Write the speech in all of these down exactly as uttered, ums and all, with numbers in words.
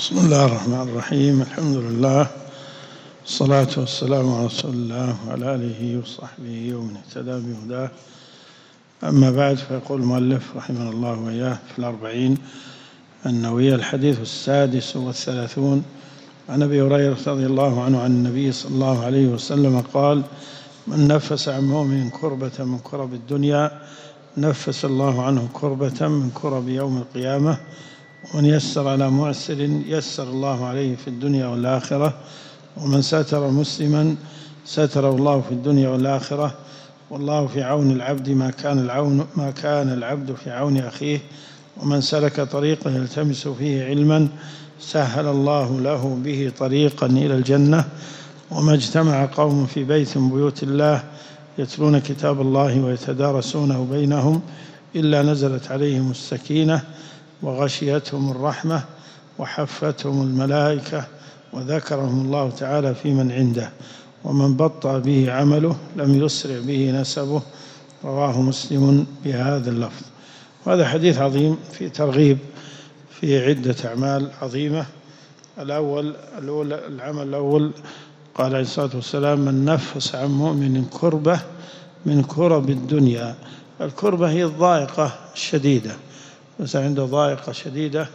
بسم الله الرحمن الرحيم. الحمد لله والصلاة والسلام على رسول الله وعلى آله وصحبه ومن اهتدى بهداه. أما بعد، فيقول المؤلف رحمه الله وإياه في الأربعين النووية الحديث السادس والثلاثون عن أبي هريرة رضي الله عنه عن النبي صلى الله عليه وسلم قال: من نفس عن مؤمن كربة من كرب الدنيا نفس الله عنه كربة من كرب يوم القيامة، ومن يسر على معسر يسر الله عليه في الدنيا والآخرة، ومن ستر مسلما ستره الله في الدنيا والآخرة، والله في عون العبد ما كان العون ما كان العبد في عون أخيه، ومن سلك طريقا يلتمس فيه علما سهل الله له به طريقا إلى الجنة. وما اجتمع قوم في بيت من بيوت الله يتلون كتاب الله ويتدارسونه بينهم إلا نزلت عليهم السكينة وغشيتهم الرحمة وحفتهم الملائكة وذكرهم الله تعالى في من عنده، ومن بطأ به عمله لم يسرع به نسبه. رواه مسلم بهذا اللفظ. وهذا حديث عظيم في ترغيب في عدة أعمال عظيمة. الأول الأول العمل الأول قال عليه الصلاة والسلام: من نفس عن مؤمن كربة من كرب الدنيا. الكربة هي الضائقة الشديدة، بس عنده ضائقة شديدة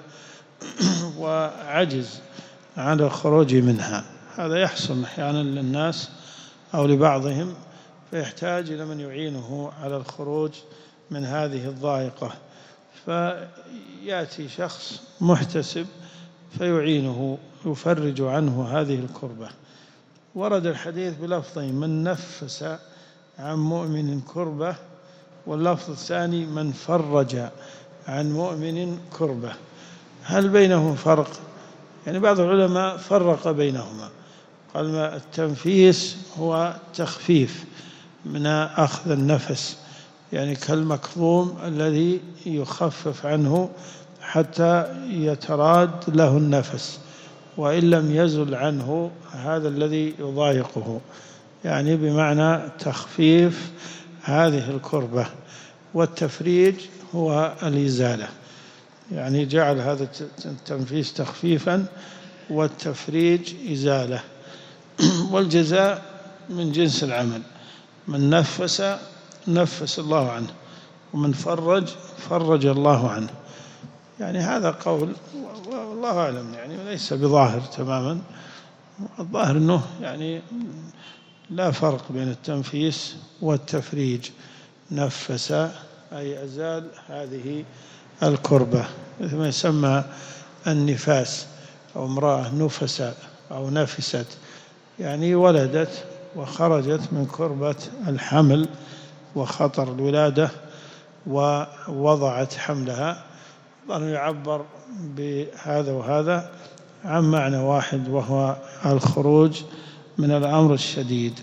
وعجز عن الخروج منها. هذا يحصل أحيانا للناس أو لبعضهم، فيحتاج إلى من يعينه على الخروج من هذه الضائقة، فيأتي شخص محتسب فيعينه يفرج عنه هذه الكربة. ورد الحديث بلفظين: من نفس عن مؤمن كربة، واللفظ الثاني: من فرج عن مؤمن كربة. هل بينهم فرق؟ يعني بعض العلماء فرق بينهما، قال ما التنفيس هو تخفيف من أخذ النفس، يعني كالمكظوم الذي يخفف عنه حتى يتراد له النفس، وإن لم يزل عنه هذا الذي يضايقه، يعني بمعنى تخفيف هذه الكربة. والتفريج هو الإزالة، يعني جعل هذا التنفيس تخفيفا والتفريج إزالة. والجزاء من جنس العمل، من نفس نفس الله عنه، ومن فرج فرج الله عنه. يعني هذا قول والله أعلم، يعني ليس بظاهر تماما. الظاهر أنه يعني لا فرق بين التنفيس والتفريج. نفس أي أزال هذه الكربة، مثل ما يسمى النفاس، أو امرأة نفس أو نفست، يعني ولدت وخرجت من كربة الحمل وخطر الولادة ووضعت حملها. ظن يعبر بهذا وهذا عن معنى واحد، وهو الخروج من الأمر الشديد.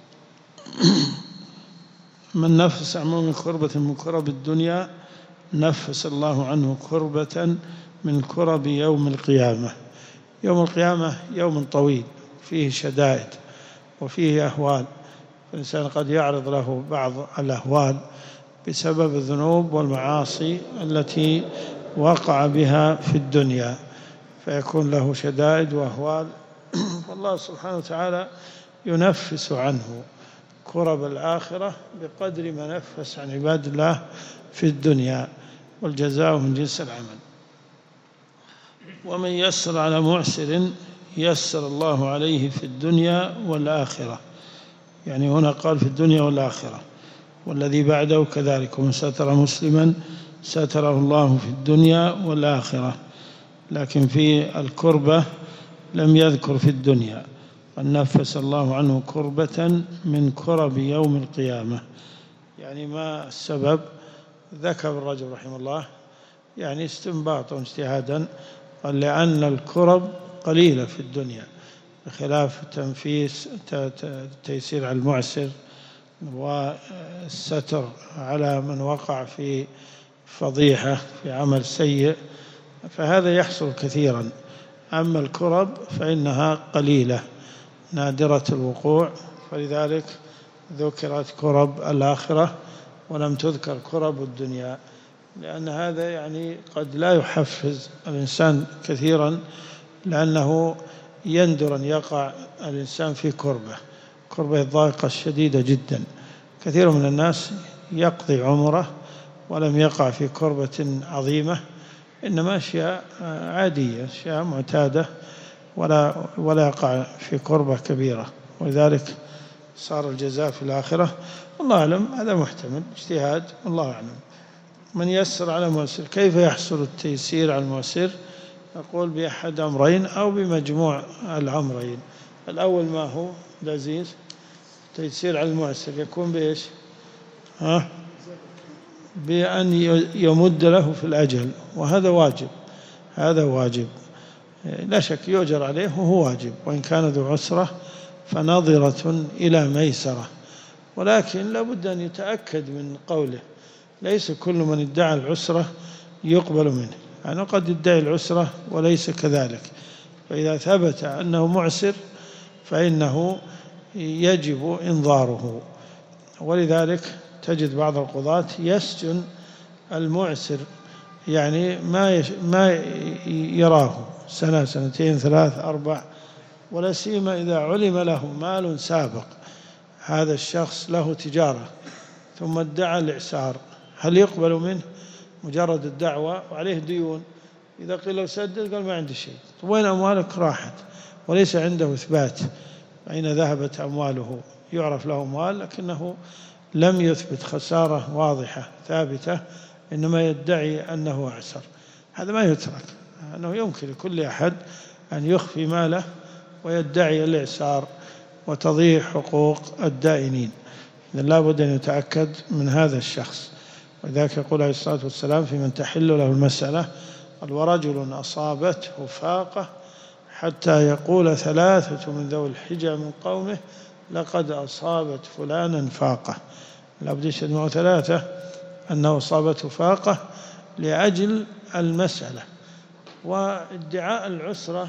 من نفس عن مؤمن كربة من كرب الدنيا نفس الله عنه كربة من كرب يوم القيامة. يوم القيامة يوم طويل فيه شدائد وفيه أهوال، الإنسان قد يعرض له بعض الأهوال بسبب الذنوب والمعاصي التي وقع بها في الدنيا، فيكون له شدائد وأهوال. فالله سبحانه وتعالى ينفس عنه كرب الآخرة بقدر ما نفس عن عباد الله في الدنيا، والجزاء من جنس العمل. ومن يسر على معسر يسر الله عليه في الدنيا والآخرة، يعني هنا قال في الدنيا والآخرة، والذي بعده كذلك: ومن ستر مسلما ستره الله في الدنيا والآخرة. لكن في الكربة لم يذكر في الدنيا، أن نفس الله عنه كربة من كرب يوم القيامة. يعني ما السبب؟ ذكر الرجل رحمه الله يعني استنباطا واجتهادا، قال: لأن الكرب قليلة في الدنيا، بخلاف التنفيس التيسير على المعسر والستر على من وقع في فضيحة في عمل سيء، فهذا يحصل كثيرا. أما الكرب فإنها قليلة نادرة الوقوع، فلذلك ذكرت كرب الآخرة ولم تذكر كرب الدنيا، لأن هذا يعني قد لا يحفز الإنسان كثيرا لأنه يندر أن يقع الإنسان في كربة كربة الضائقة الشديدة جدا. كثير من الناس يقضي عمره ولم يقع في كربة عظيمة، إنما أشياء عادية، أشياء معتادة، ولا ولا يقع في كربة كبيرة، ولذلك صار الجزاء في الآخرة. والله أعلم، هذا محتمل، اجتهاد، والله أعلم. من يسر على مؤسر. كيف يحصل التيسير على المؤسر؟ أقول بأحد أمرين أو بمجموع الأمرين. الأول ما هو العزيز؟ تيسير على المؤسر يكون بإيش؟ ها؟ بأن يمد له في الأجل، وهذا واجب، هذا واجب لا شك، يؤجر عليه وهو واجب، وإن كان ذو عسرة فناظرة إلى ميسرة. ولكن لا بد أن يتأكد من قوله، ليس كل من ادعى العسرة يقبل منه، يعني قد يدعي العسرة وليس كذلك. فإذا ثبت أنه معسر فإنه يجب إنظاره. ولذلك تجد بعض القضاة يسجن المعسر، يعني ما ما يراه سنة سنتين ثلاث أربع، ولا سيما إذا علم له مال سابق. هذا الشخص له تجارة ثم ادعى الإعسار، هل يقبل منه مجرد الدعوة وعليه ديون؟ إذا قيل له سدد قال ما عندي شيء. وين أموالك؟ راحت، وليس عنده إثبات أين ذهبت أمواله. يعرف له أموال لكنه لم يثبت خسارة واضحة ثابتة، إنما يدعي أنه أعسر. هذا ما يترك، أنه يمكن لكل أحد أن يخفي ماله ويدعي الإعسار وتضيع حقوق الدائنين. إذن لا بد أن يتأكد من هذا الشخص. وذلك يقول عليه الصلاة والسلام في من تحل له المسألة: قال: ورجل أصابته فاقة حتى يقول ثلاثة من ذوي الحجى من قومه لقد أصابت فلانا فاقة. لا بد يشهد معه ثلاثة أنه أصابته فاقة لأجل المسألة. وادعاء العسرة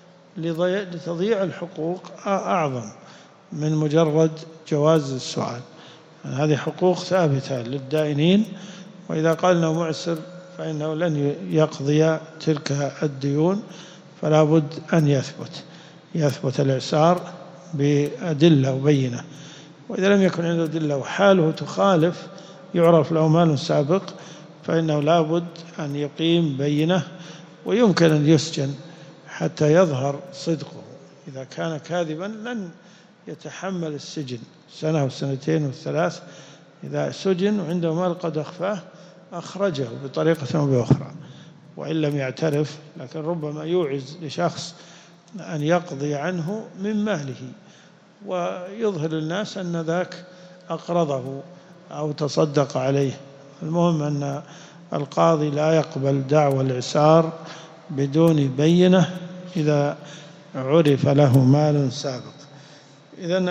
لتضييع الحقوق أعظم من مجرد جواز السؤال. يعني هذه حقوق ثابتة للدائنين، وإذا قال أنه معسر فإنه لن يقضي تلك الديون، فلا بد أن يثبت يثبت الإعسار بأدلة وبينة. وإذا لم يكن عنده أدلة وحاله تخالف، يعرف له مال سابق، فإنه لا بد أن يقيم بينة، ويمكن أن يسجن حتى يظهر صدقه. إذا كان كاذبا لن يتحمل السجن سنة وسنتين والثلاث. إذا سجن وعنده مال قد أخفاه أخرجه بطريقة أو بأخرى، وإن لم يعترف، لكن ربما يوعز لشخص أن يقضي عنه من ماله ويظهر الناس أن ذاك أقرضه أو تصدق عليه. المهم أن القاضي لا يقبل دعوى الإعسار بدون بينة إذا عرف له مال سابق. إذن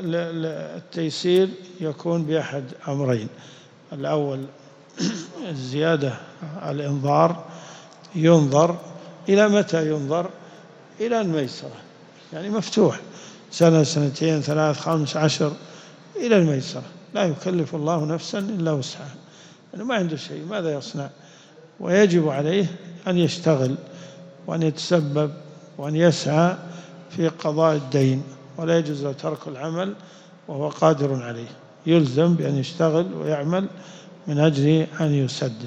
التيسير يكون بأحد أمرين: الأول الزيادة الإنظار، ينظر. إلى متى ينظر؟ إلى الميسرة، يعني مفتوح سنة سنتين ثلاث خمس عشر إلى الميسرة. لا يكلف الله نفسا إلا وسعها، يعني ما عنده شيء ماذا يصنع؟ ويجب عليه أن يشتغل وأن يتسبب وأن يسعى في قضاء الدين، ولا يجوز له ترك العمل وهو قادر عليه، يلزم بأن يشتغل ويعمل من أجل أن يسدد.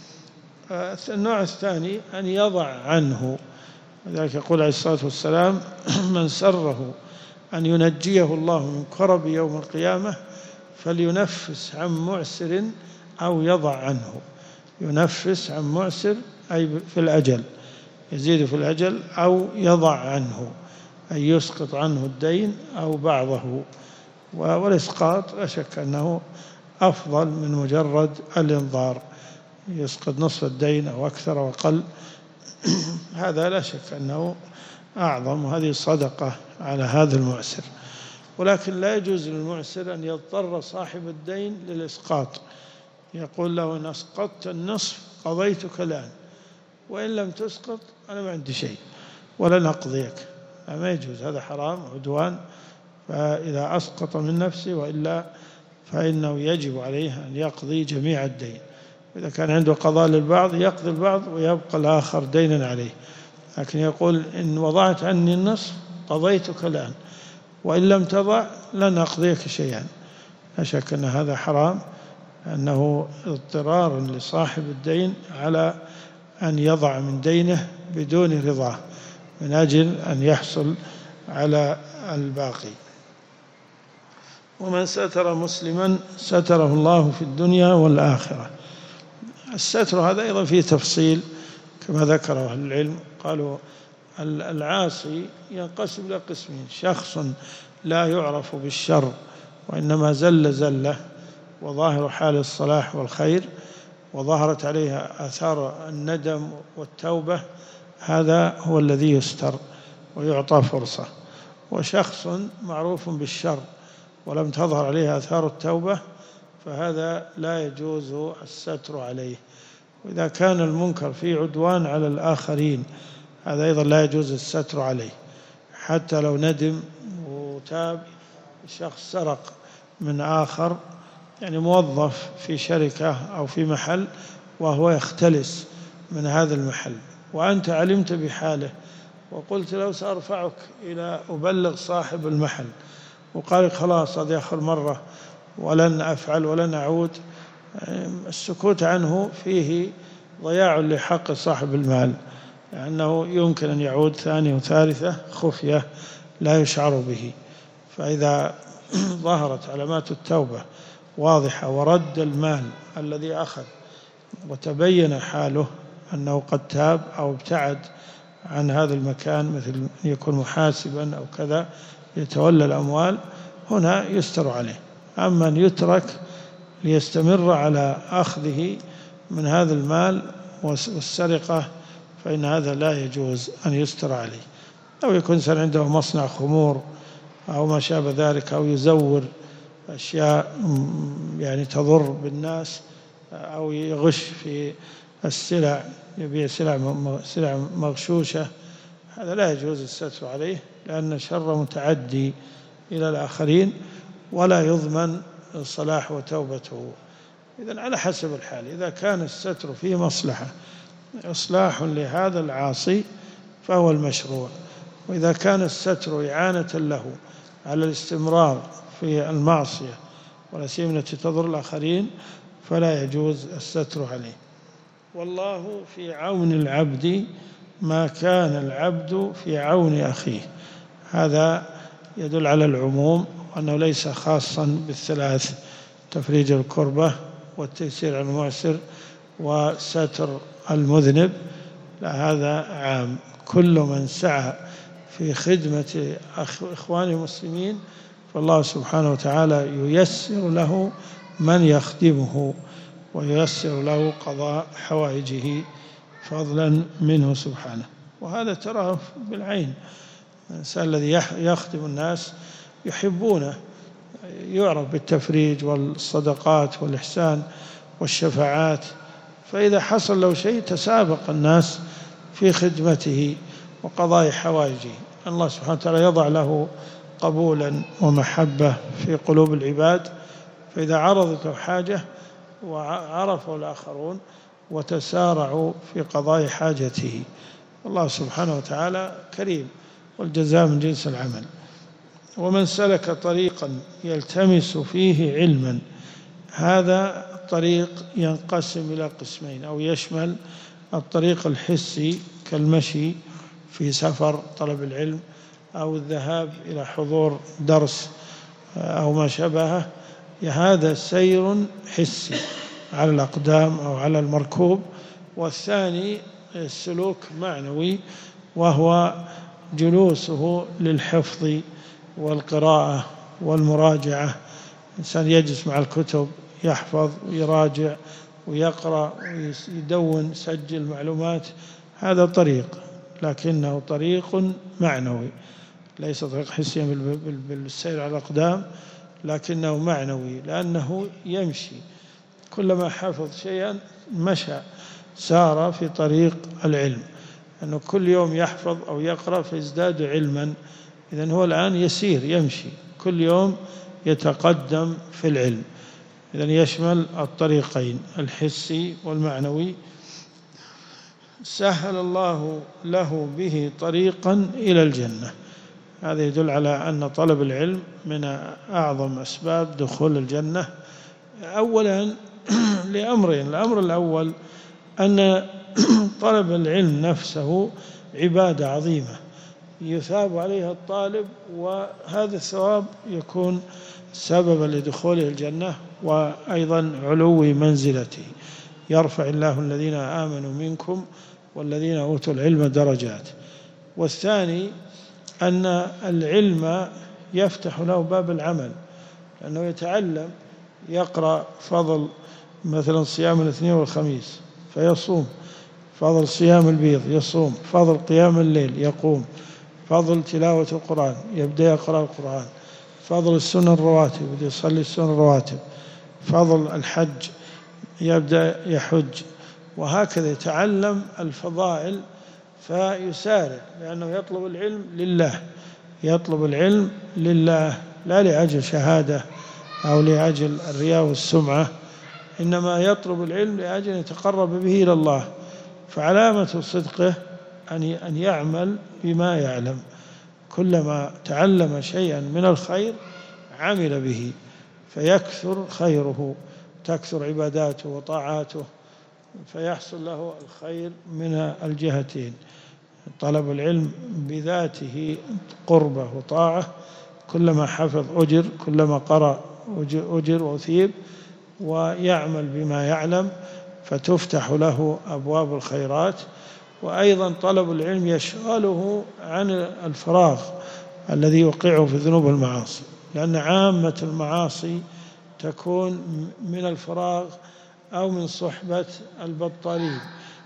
النوع الثاني أن يضع عنه. لذلك يقول عليه الصلاة والسلام: من سره أن ينجيه الله من كرب يوم القيامة فلينفس عن معسر أو يضع عنه. ينفس عن معسر أي في الأجل، يزيد في الأجل، أو يضع عنه أي يسقط عنه الدين أو بعضه. والإسقاط لا شك أنه أفضل من مجرد الإنظار، يسقط نصف الدين أو أكثر وأقل، هذا لا شك أنه أعظم، وهذه صدقة على هذا المعسر. ولكن لا يجوز للمعسر أن يضطر صاحب الدين للإسقاط، يقول له: إن أسقطت النصف قضيتك الآن، وإن لم تسقط أنا ما عندي شيء ولن أقضيك. ما يجوز، هذا حرام عدوان. فإذا أسقط من نفسه وإلا فإنه يجب عليه أن يقضي جميع الدين. إذا كان عنده قضاء للبعض يقضي البعض ويبقى الآخر دينا عليه. لكن يقول إن وضعت عني النصف قضيتك الآن، وإن لم تضع لن أقضيك شيئا. لا شك أن هذا حرام، أنه اضطرار لصاحب الدين على أن يضع من دينه بدون رضاه من أجل أن يحصل على الباقي. ومن ستر مسلما ستره الله في الدنيا والآخرة. الستر هذا أيضا فيه تفصيل كما ذكره أهل العلم، قالوا العاصي ينقسم إلى قسمين: شخص لا يعرف بالشر وإنما زل زلة وظاهر حال الصلاح والخير وظهرت عليها آثار الندم والتوبة، هذا هو الذي يستر ويعطى فرصة. وشخص معروف بالشر ولم تظهر عليه آثار التوبة فهذا لا يجوز الستر عليه. وإذا كان المنكر فيه عدوان على الآخرين هذا أيضا لا يجوز الستر عليه، حتى لو ندم وتاب. شخص سرق من آخر، يعني موظف في شركة أو في محل وهو يختلس من هذا المحل، وأنت علمت بحاله وقلت له سأرفعك إلى أبلغ صاحب المحل، وقال خلاص هذه آخر مرة ولن أفعل ولن أعود، السكوت عنه فيه ضياع لحق صاحب المال، لأنه يمكن أن يعود ثانية وثالثة خفية لا يشعر به. فإذا ظهرت علامات التوبة واضحة ورد المال الذي أخذ وتبين حاله أنه قد تاب أو ابتعد عن هذا المكان، مثل أن يكون محاسبا أو كذا يتولى الأموال، هنا يستر عليه. أما أن يترك ليستمر على أخذه من هذا المال والسرقة فإن هذا لا يجوز أن يستر عليه. أو يكون سن عنده مصنع خمور أو ما شابه ذلك، أو يزور أشياء يعني تضر بالناس، أو يغش في السلع، يبيع سلع سلع مغشوشة، هذا لا يجوز الستر عليه، لأن شر متعدي إلى الآخرين ولا يضمن صلاح وتوبته. إذن على حسب الحال، إذا كان الستر فيه مصلحة إصلاح لهذا العاصي فهو المشروع، وإذا كان الستر إعانة له على الاستمرار في المعصية ولا سيما التي تضر الآخرين فلا يجوز الستر عليه. والله في عون العبد ما كان العبد في عون أخيه، هذا يدل على العموم وأنه ليس خاصا بالثلاث: تفريج الكربة والتيسير على المعسر وستر المذنب، لا هذا عام. كل من سعى في خدمة إخوان المسلمين فالله سبحانه وتعالى ييسر له من يخدمه وييسر له قضاء حوائجه فضلا منه سبحانه. وهذا تراه بالعين، الإنسان الذي يخدم الناس يحبونه، يعرف بالتفريج والصدقات والإحسان والشفاعات، فإذا حصل له شيء تسابق الناس في خدمته وقضاء حوائجه، الله سبحانه وتعالى يضع له قبولا ومحبة في قلوب العباد، فإذا عرضت له حاجة وعرفه الآخرون وتسارعوا في قضاء حاجته. الله سبحانه وتعالى كريم، والجزاء من جنس العمل. ومن سلك طريقا يلتمس فيه علما، هذا الطريق ينقسم إلى قسمين، أو يشمل الطريق الحسي كالمشي في سفر طلب العلم، أو الذهاب إلى حضور درس أو ما شابهه، هذا سير حسي على الأقدام أو على المركوب. والثاني السلوك معنوي، وهو جلوسه للحفظ والقراءة والمراجعة، الإنسان يجلس مع الكتب يحفظ ويراجع ويقرأ ويدون يسجل معلومات، هذا طريق، لكنه طريق معنوي، ليس طريق حسي بالسير على الأقدام، لكنه معنوي، لأنه يمشي، كلما حفظ شيئا مشى، سار في طريق العلم، أنه كل يوم يحفظ أو يقرأ فيزداد علما. إذن هو الآن يسير يمشي، كل يوم يتقدم في العلم. إذن يشمل الطريقين الحسي والمعنوي. سهل الله له به طريقا إلى الجنة. هذا يدل على أن طلب العلم من أعظم أسباب دخول الجنة. أولا لأمرين: الأمر الأول أن طلب العلم نفسه عبادة عظيمة يثاب عليها الطالب، وهذا الثواب يكون سببا لدخوله الجنة وأيضا علو منزلته. يرفع الله الذين آمنوا منكم والذين أوتوا العلم درجات. والثاني أن العلم يفتح له باب العمل، لأنه يتعلم، يقرأ فضل مثلا صيام الاثنين والخميس فيصوم، فضل صيام البيض يصوم، فضل قيام الليل يقوم، فضل تلاوة القرآن يبدأ يقرأ القرآن، فضل السنن الرواتب يبدأ يصلي السنن الرواتب، فضل الحج يبدأ يحج، وهكذا يتعلم الفضائل فيسارع، لأنه يطلب العلم لله، يطلب العلم لله لا لأجل شهادة أو لأجل الرياء والسمعة، إنما يطلب العلم لأجل أن يتقرب به إلى الله. فعلامة صدقه أن يعمل بما يعلم، كلما تعلم شيئا من الخير عمل به فيكثر خيره، تكثر عباداته وطاعاته، فيحصل له الخير من الجهتين: طلب العلم بذاته قربة وطاعة، كلما حفظ أجر، كلما قرأ أجر وأثيب، ويعمل بما يعلم فتفتح له أبواب الخيرات. وأيضا طلب العلم يشغله عن الفراغ الذي يوقعه في الذنوب والمعاصي، لأن عامة المعاصي تكون من الفراغ أو من صحبة البطالين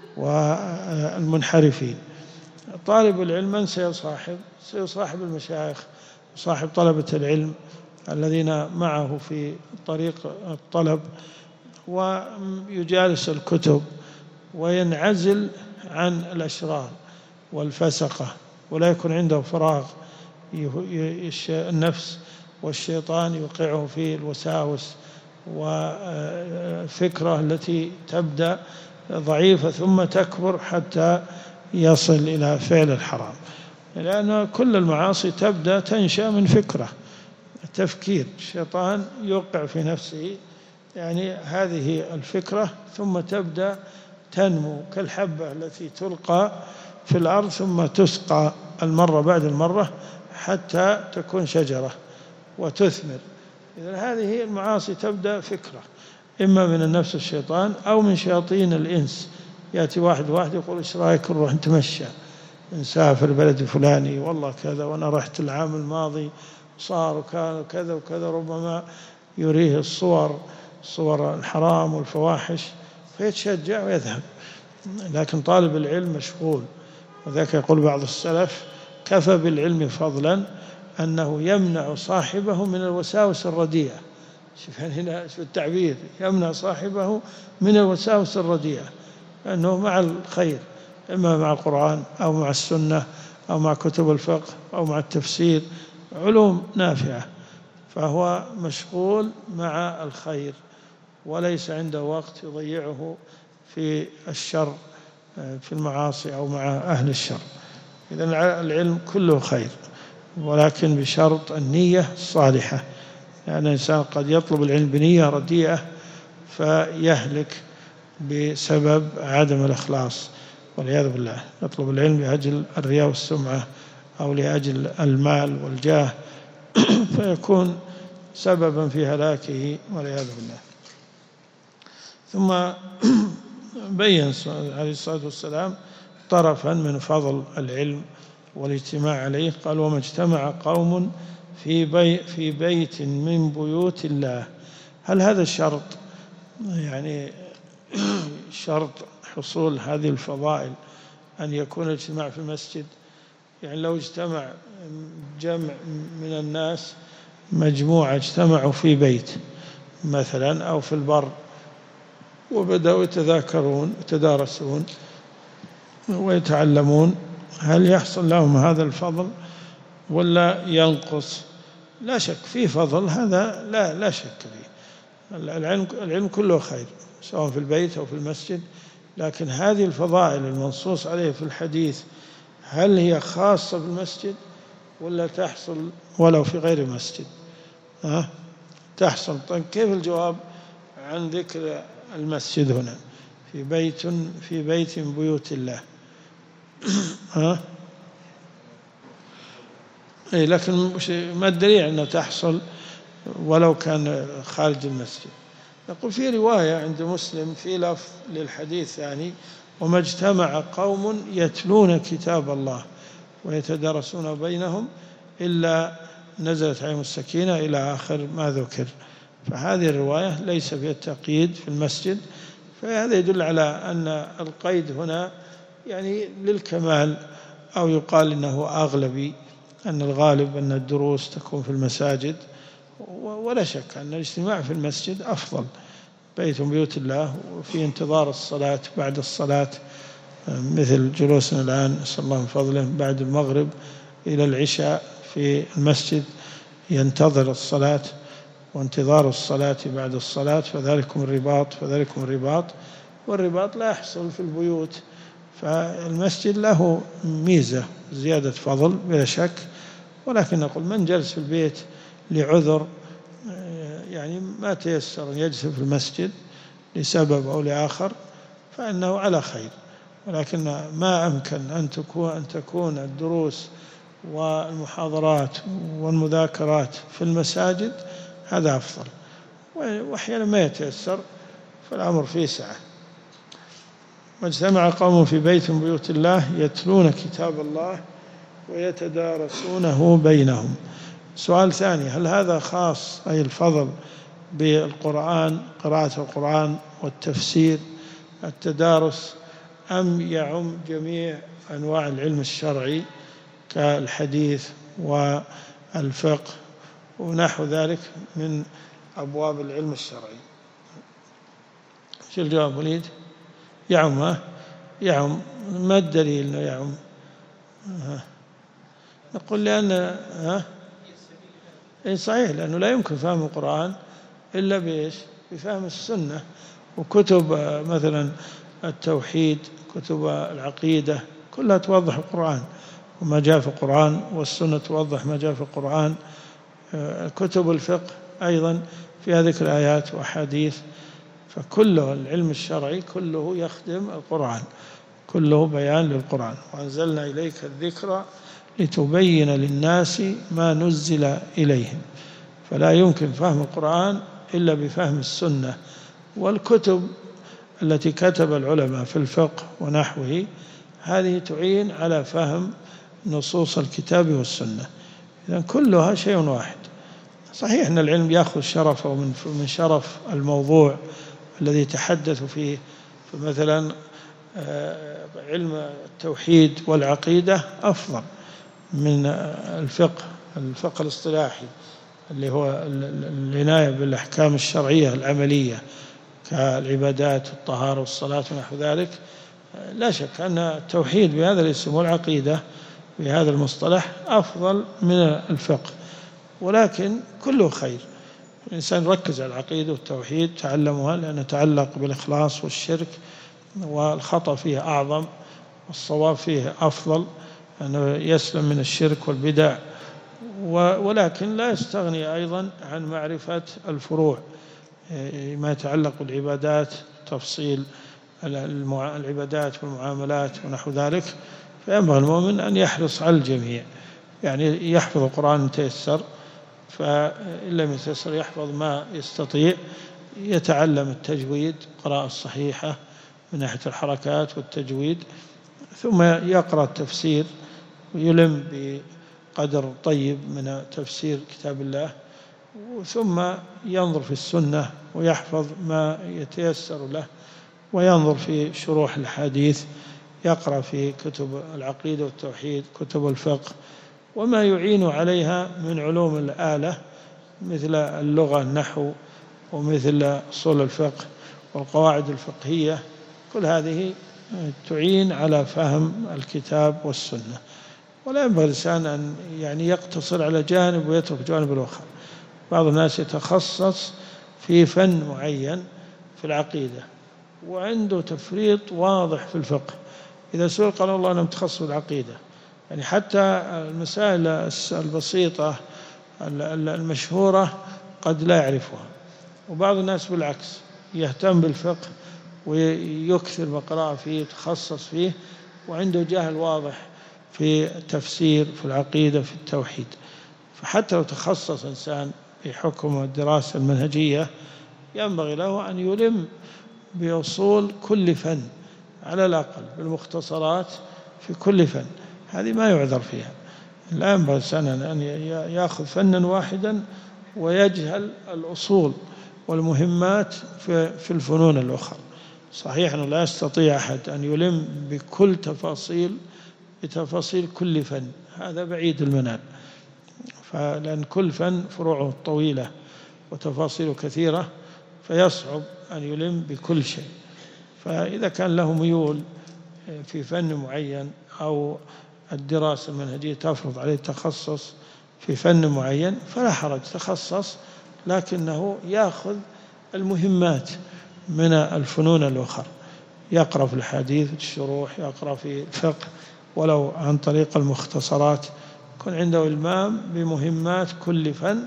والمنحرفين. طالب العلم من سيصاحب؟ سيصاحب المشايخ وصاحب طلبة العلم الذين معه في طريق الطلب، ويجالس الكتب وينعزل عن الأشرار والفسقة، ولا يكون عنده فراغ. النفس والشيطان يوقعه في الوساوس والفكرة التي تبدأ ضعيفة ثم تكبر حتى يصل إلى فعل الحرام، لأن كل المعاصي تبدأ تنشأ من فكرة، تفكير. الشيطان يوقع في نفسه يعني هذه الفكرة، ثم تبدأ تنمو كالحبة التي تلقى في الأرض ثم تسقى المرة بعد المرة حتى تكون شجرة وتثمر. إذن هذه المعاصي تبدأ فكرة، إما من النفس الشيطان أو من شياطين الإنس. يأتي واحد واحد يقول: إيش رأيك نروح نتمشى نسافر البلد الفلاني، والله كذا، وأنا رحت العام الماضي صار وكان وكذا وكذا، ربما يريه الصور، صور الحرام والفواحش، فيتشجع ويذهب. لكن طالب العلم مشغول، وذاك يقول بعض السلف: كفى بالعلم فضلا أنه يمنع صاحبه من الوساوس الرديئة. شوف هنا شوف التعبير، يمنع صاحبه من الوساوس الرديئة، لأنه مع الخير، إما مع القرآن أو مع السنة أو مع كتب الفقه أو مع التفسير، علوم نافعة، فهو مشغول مع الخير وليس عنده وقت يضيعه في الشر، في المعاصي أو مع أهل الشر. إذن العلم كله خير، ولكن بشرط النية الصالحة، لأن الإنسان قد يطلب العلم بنية رديئة فيهلك بسبب عدم الإخلاص والعياذ بالله. يطلب العلم لأجل الرياء والسمعة أو لأجل المال والجاه فيكون سببا في هلاكه والعياذ بالله. ثم بين عليه الصلاة والسلام طرفا من فضل العلم والاجتماع عليه، قال: وما اجتمع قوم في, بي في بيت من بيوت الله. هل هذا الشرط يعني شرط حصول هذه الفضائل أن يكون الاجتماع في المسجد؟ يعني لو اجتمع جمع من الناس، مجموعة اجتمعوا في بيت مثلا أو في البر وبدأوا يتذاكرون يتدارسون ويتعلمون، هل يحصل لهم هذا الفضل ولا ينقص؟ لا شك فيه فضل، هذا لا لا شك فيه. العلم العلم كله خير، سواء في البيت أو في المسجد لكن هذه الفضائل المنصوص عليه في الحديث هل هي خاصة بالمسجد ولا تحصل ولو في غير المسجد؟ ها؟ تحصل. طيب كيف الجواب عن ذكر المسجد هنا في بيت في بيت من بيوت الله؟ ها؟ إيه، لكن ما الدليل أنه تحصل ولو كان خارج المسجد؟ نقول في رواية عند مسلم في لفظ للحديث يعني وما اجتمع قوم يتلون كتاب الله ويتدارسون بينهم إلا نزلت عليهم السكينة إلى آخر ما ذكر. فهذه الرواية ليس فيها التقييد في المسجد، فهذا يدل على أن القيد هنا يعني للكمال، أو يقال إنه أغلبي، أن الغالب أن الدروس تكون في المساجد، ولا شك أن الاجتماع في المسجد أفضل، بيت من بيوت الله، وفي انتظار الصلاة بعد الصلاة، مثل جلوسنا الآن نسأل الله من فضله بعد المغرب إلى العشاء في المسجد ينتظر الصلاة، وانتظار الصلاة بعد الصلاة، فذلكم الرباط فذلكم الرباط، والرباط لا يحصل في البيوت. فالمسجد له ميزة زيادة فضل بلا شك، ولكن نقول من جلس في البيت لعذر يعني ما تيسر أن يجلس في المسجد لسبب أو لآخر فإنه على خير، ولكن ما أمكن أن تكون أن تكون الدروس والمحاضرات والمذاكرات في المساجد هذا أفضل، وأحيانا ما يتيسر فالأمر فيه سعة. واجتمع قوم في بيت من بيوت الله يتلون كتاب الله ويتدارسونه بينهم. سؤال ثاني، هل هذا خاص أي الفضل بالقرآن، قراءة القرآن والتفسير التدارس، أم يعم جميع أنواع العلم الشرعي كالحديث والفقه ونحو ذلك من أبواب العلم الشرعي؟ شو الجواب وليد؟ يعم. يعم. ما الدليل أنه يعم؟ نقول لأن ها؟ إيه صحيح، لأنه لا يمكن فهم القرآن إلا بإيش؟ بفهم السنة، وكتب مثلا التوحيد، كتب العقيدة كلها توضح القرآن وما جاء في القرآن، والسنة توضح ما جاء في القرآن. كتب الفقه أيضا فيها ذكر آيات وحديث، فكله العلم الشرعي كله يخدم القرآن، كله بيان للقرآن. وأنزلنا إليك الذكر لتبين للناس ما نزل إليهم، فلا يمكن فهم القرآن إلا بفهم السنة، والكتب التي كتب العلماء في الفقه ونحوه هذه تعين على فهم نصوص الكتاب والسنة. إذن كلها شيء واحد. صحيح أن العلم يأخذ شرفه من شرف الموضوع الذي يتحدث فيه، فمثلا علم التوحيد والعقيدة أفضل من الفقه الفقه الاصطلاحي اللي هو العناية بالأحكام الشرعية العملية كالعبادات الطهارة والصلاة ونحو ذلك. لا شك أن التوحيد بهذا الاسم والعقيدة بهذا المصطلح أفضل من الفقه، ولكن كله خير. الإنسان يركز على العقيدة والتوحيد تعلمها، لأنه يتعلق بالإخلاص والشرك، والخطأ فيه أعظم والصواب فيه أفضل، أنه يسلم من الشرك والبدع، ولكن لا يستغني أيضا عن معرفة الفروع ما يتعلق بالعبادات، تفصيل العبادات والمعاملات ونحو ذلك. فينبغي المؤمن أن يحرص على الجميع، يعني يحفظ القرآن تيسر، فإن لم يتيسر يحفظ ما يستطيع، يتعلم التجويد، قراءة الصحيحة من ناحية الحركات والتجويد، ثم يقرأ التفسير ويلم بقدر طيب من تفسير كتاب الله، ثم ينظر في السنة ويحفظ ما يتيسر له، وينظر في شروح الحديث، يقرأ في كتب العقيدة والتوحيد، كتب الفقه، وما يعين عليها من علوم الآلة مثل اللغة النحو، ومثل أصول الفقه والقواعد الفقهية. كل هذه تعين على فهم الكتاب والسنة، ولا ينبغي الإنسان أن يعني يقتصر على جانب ويترك جانب الآخر. بعض الناس يتخصص في فن معين في العقيدة وعنده تفريط واضح في الفقه. إذا سئل قال والله أنا متخصص في العقيدة، يعني حتى المسائل البسيطة المشهورة قد لا يعرفها. وبعض الناس بالعكس يهتم بالفقه ويكثر مقرأة فيه يتخصص فيه، وعنده جهل واضح في التفسير في العقيدة في التوحيد. فحتى لو تخصص إنسان في حكم الدراسة المنهجية ينبغي له أن يلم بأصول كل فن على الأقل بالمختصرات في كل فن، هذه ما يعذر فيها. لا ينبغي الإنسان أن يأخذ فنا واحدا ويجهل الأصول والمهمات في الفنون الأخرى. صحيح أنه لا يستطيع أحد أن يلم بكل تفاصيل بتفاصيل كل فن، هذا بعيد المنال، فلأن كل فن فروعه طويلة وتفاصيله كثيرة فيصعب أن يلم بكل شيء. فإذا كان له ميول في فن معين أو الدراسة المنهجية تفرض عليه التخصص في فن معين فلا حرج، تخصص، لكنه يأخذ المهمات من الفنون الأخرى، يقرأ في الحديث الشروح، يقرأ في الفقه ولو عن طريق المختصرات، يكون عنده إلمام بمهمات كل فن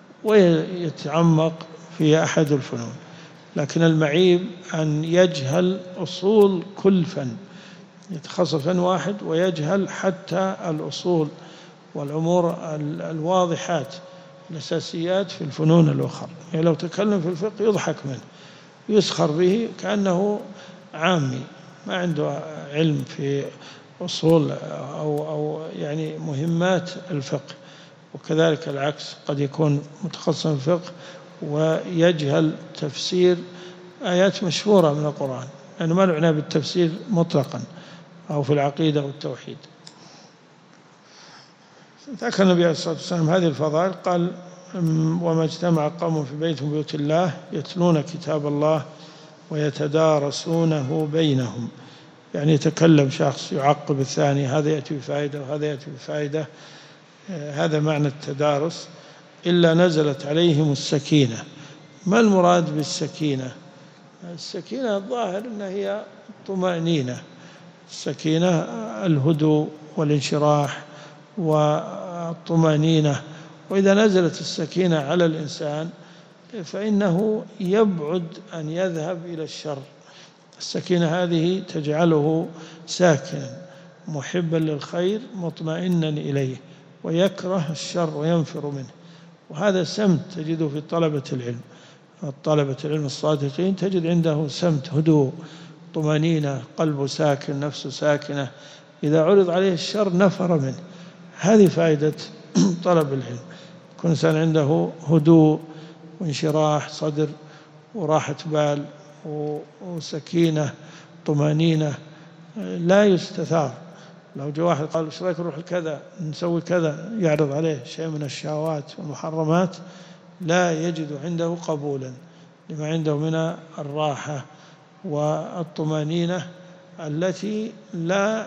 ويتعمق في أحد الفنون. لكن المعيب أن يجهل أصول كل فن، يتخصص فن واحد ويجهل حتى الأصول والأمور الواضحات الأساسيات في الفنون الأخرى. يعني لو تكلم في الفقه يضحك منه، يسخر به كأنه عامي ما عنده علم في أصول أو, أو يعني مهمات الفقه. وكذلك العكس، قد يكون متخصصا في الفقه ويجهل تفسير آيات مشهورة من القرآن، لأنه ما له عناية بالتفسير مطلقا أو في العقيدة والتوحيد. ذكر النبي عليه الصلاة والسلام هذه الفضائل، قال وما اجتمع قوم في بيت من بيوت الله يتلون كتاب الله ويتدارسونه بينهم، يعني يتكلم شخص يعقب الثاني، هذا يأتي بفائدة وهذا يأتي بفائدة، هذا معنى التدارس. إلا نزلت عليهم السكينة. ما المراد بالسكينة؟ السكينة الظاهر أنها هي الطمأنينة، السكينة الهدوء والانشراح والطمأنينة. وإذا نزلت السكينة على الإنسان فإنه يبعد أن يذهب إلى الشر. السكينة هذه تجعله ساكنا محبا للخير مطمئنا إليه، ويكره الشر وينفر منه. وهذا سمت تجده في طلبة العلم، طلبة العلم الصادقين تجد عنده سمت، هدوء، طمأنينة، قلبه ساكن، نفسه ساكنة، إذا عرض عليه الشر نفر منه. هذه فائدة طلب العلم، يكون إنسان عنده هدوء وانشراح صدر وراحة بال وسكينة طمأنينة، لا يستثار. لو جاء واحد قال ايش رايك نروح كذا نسوي كذا، يعرض عليه شيء من الشهوات والمحرمات، لا يجد عنده قبولا لما عنده من الراحة والطمأنينة التي لا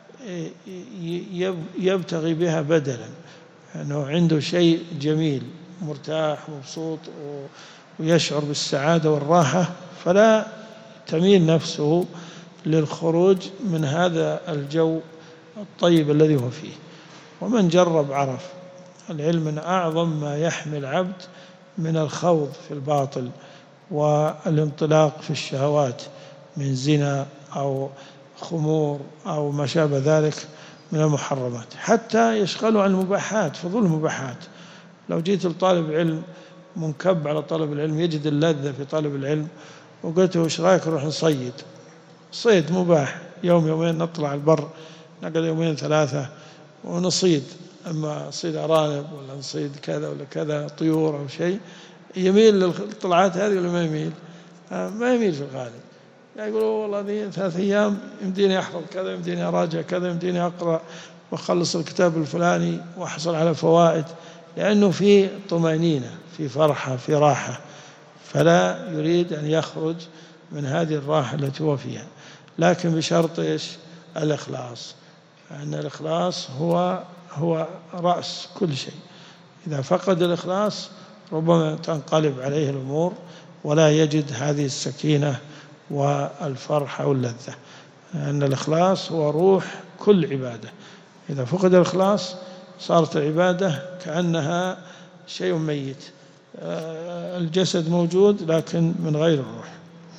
يبتغي بها بدلا، أنه عنده شيء جميل مرتاح مبسوط ويشعر بالسعادة والراحة، فلا تميل نفسه للخروج من هذا الجو الطيب الذي هو فيه. ومن جرب عرف العلم من أعظم ما يحمي العبد من الخوض في الباطل والانطلاق في الشهوات من زنا أو خمور أو ما شابه ذلك من المحرمات، حتى يشغلوا عن المباحات، فضول المباحات. لو جيت لطالب علم منكب على طلب العلم يجد اللذة في طلب العلم وقلت له ايش رايك نروح نصيد؟ صيد مباح، يوم يومين نطلع البر، نقعد يومين ثلاثة ونصيد، أما نصيد أرانب ولا نصيد كذا ولا كذا طيور أو شيء، يميل للطلعات هذه ولا ما يميل؟ ما يميل في الغالب. يعني يقول والله ذي ثلاث أيام يمديني أحفظ كذا، يمديني أراجع كذا، يمديني أقرأ وأخلص الكتاب الفلاني وأحصل على فوائد، لأنه في طمأنينة، في فرحة، في راحة، فلا يريد أن يخرج من هذه الراحة التي هو فيها. لكن بشرط إيش؟ الإخلاص، أن الإخلاص هو هو رأس كل شيء. إذا فقد الإخلاص ربما تنقلب عليه الأمور ولا يجد هذه السكينة والفرحة واللذة، لأن الإخلاص هو روح كل عبادة. إذا فقد الإخلاص صارت العبادة كأنها شيء ميت، الجسد موجود لكن من غير الروح.